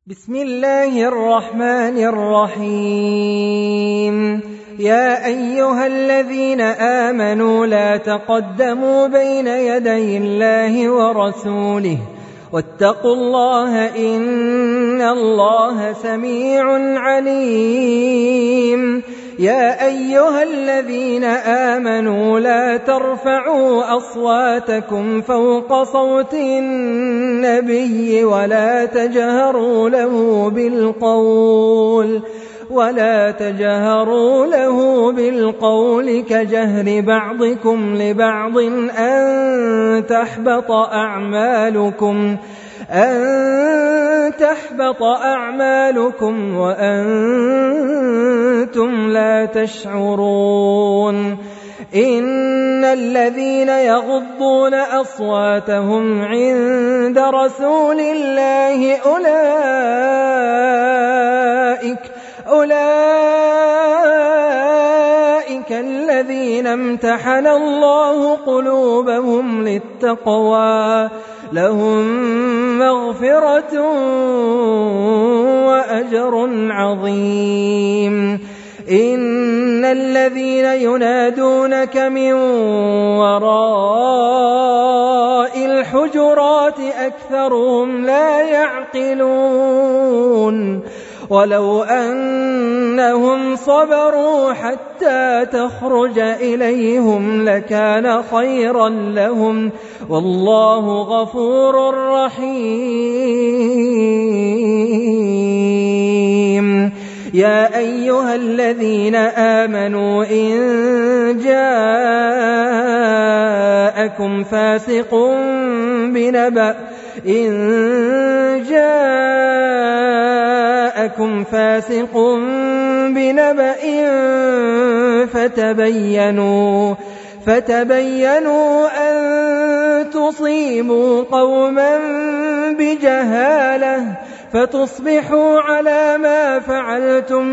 بسم الله الرحمن الرحيم. يا أيها الذين آمنوا لا تقدموا بين يدي الله ورسوله واتقوا الله إن الله سميع عليم. يا أيها الذين آمنوا لا ترفعوا أصواتكم فوق صوت النبي ولا تجهروا له بالقول كجهر بعضكم لبعض أن تحبط أعمالكم وأنتم لا تشعرون. إن الذين يغضون أصواتهم عند رسول الله أولئك الذين امتحن الله قلوبهم للتقوى لهم مغفرة وأجر عظيم. إن الذين ينادونك من وراء الحجرات أكثرهم لا يعقلون. ولو أنهم صبروا حتى تخرج إليهم لكان خيرا لهم والله غفور رحيم. يا أيها الذين آمنوا إن جاءكم فاسق بنبأ فتبينوا أن تصيبوا قوما بجهالة فتصبحوا على ما فعلتم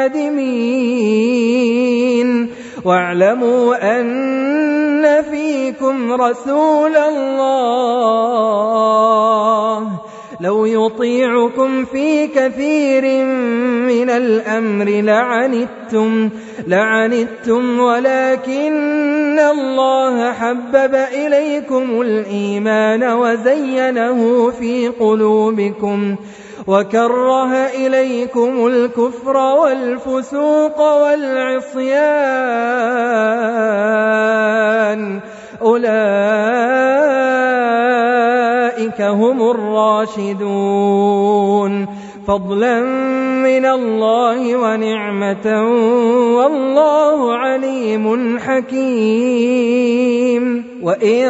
نادمين. واعلموا أن فيكم رسول الله لو يطيعكم في كثير من الأمر لعنتم ولكن الله حبب إليكم الإيمان وزينه في قلوبكم وكره إليكم الكفر والفسوق والعصيان أولئك هم الراشدون فضلا من الله ونعمة والله عليم حكيم. وإن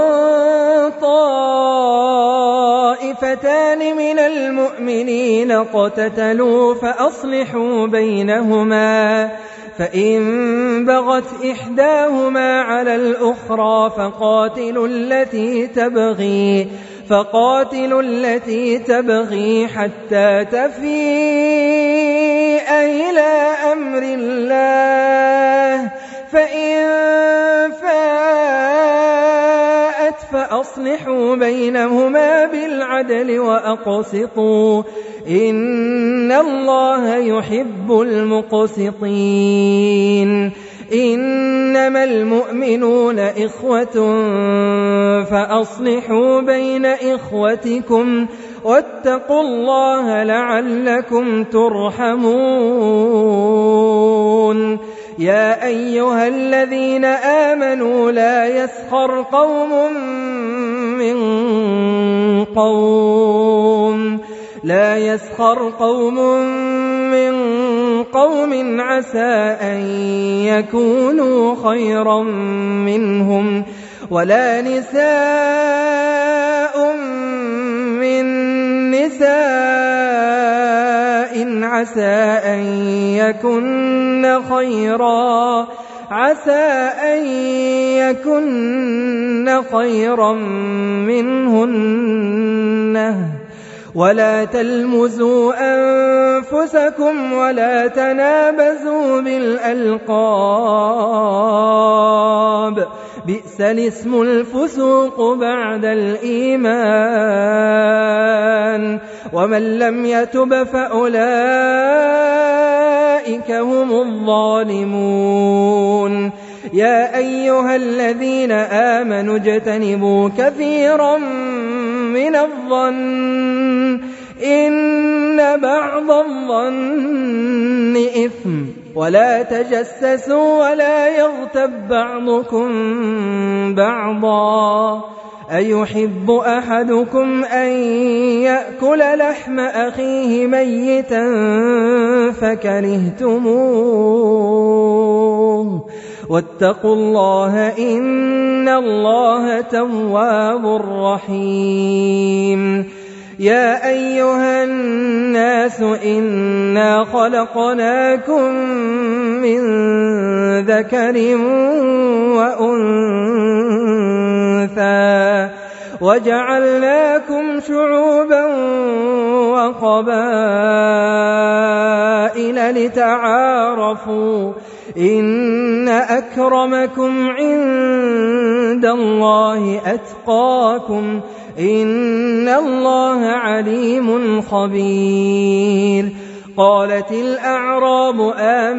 طائفتان من المؤمنين اقتتلوا فأصلحوا بينهما فإن بغت إحداهما على الأخرى فقاتلوا التي تبغي حتى تفيء إلى أمر الله فإن فاءت فأصلحوا بينهما بالعدل وأقسطوا إن الله يحب المقسطين. إنما المؤمنون إخوة فأصلحوا بين إخوتكم واتقوا الله لعلكم ترحمون. يا أيها الذين آمنوا لا يسخر قوم من قوم عسى أن يكونوا خيرا منهم ولا نساء من نساء عسى أن يكن خيرا منهن. ولا تلمزوا أنفسكم ولا تنابزوا بالألقاب بئس الاسم الفسوق بعد الإيمان ومن لم يتب فأولئك هم الظالمون يا أيها الذين آمنوا اجتنبوا كثيرا من الظن إن بعض الظن إثم ولا تجسسوا ولا يغتب بعضكم بعضا أيحب أحدكم أن يأكل لحم أخيه ميتا فكرهتموه واتقوا الله إن الله تواب رحيم يا أيها الناس إنا خلقناكم من ذكر وأنثى وجعلناكم شعوبا وقبائل لتعارفوا إن أكرمكم عند الله أتقاكم إن الله عليم خبير قالت الأعراب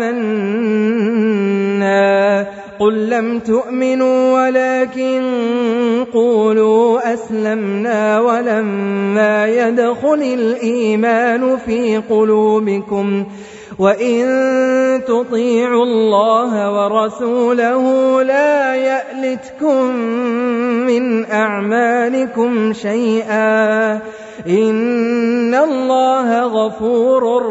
آمنا قل لم تؤمنوا ولكن قولوا أسلمنا ولما يدخل الإيمان في قلوبكم وإن تطيعوا الله ورسوله لا يألتكم من أعمالكم شيئا إن الله غفور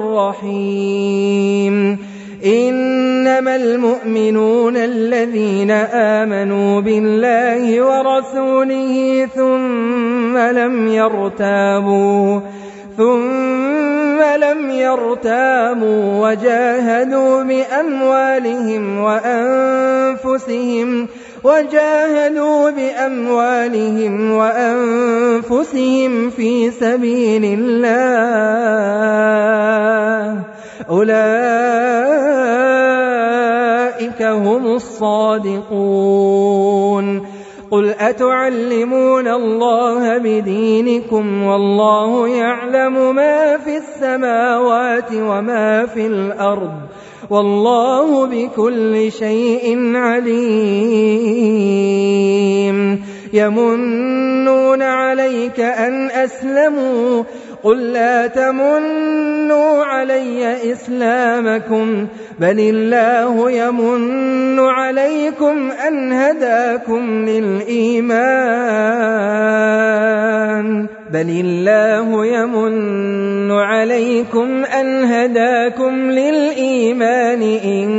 رحيم إنما المؤمنون الذين آمنوا بالله ورسوله ثم لم يرتابوا وجاهدوا بأموالهم وأنفسهم في سبيل الله أولئك هم الصادقون قل أتعلمون الله بدينكم والله يعلم ما في السماوات وما في الأرض والله بكل شيء عليم يمنون عليك أن أسلموا قل لا تمنوا علي إسلامكم بل الله يمن عليكم أن هداكم للإيمان إن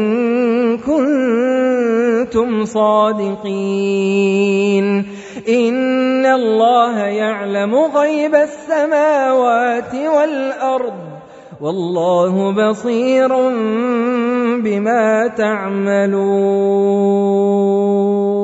كنتم صادقين إن الله يعلم غيب السماوات والأرض والله بصير بما تعملون